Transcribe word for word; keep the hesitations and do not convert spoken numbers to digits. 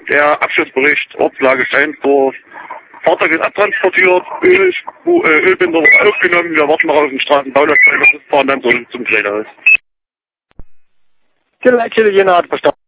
der Abschlussbericht, Ortslage Steinsdorf. Fahrzeug ist abtransportiert, Öl, äh, Ölbinder wird aufgenommen, wir warten noch auf den Straßenbauleiter, fahren dann so zum Drehhaus. Killer, Killer, Jena hat verstanden.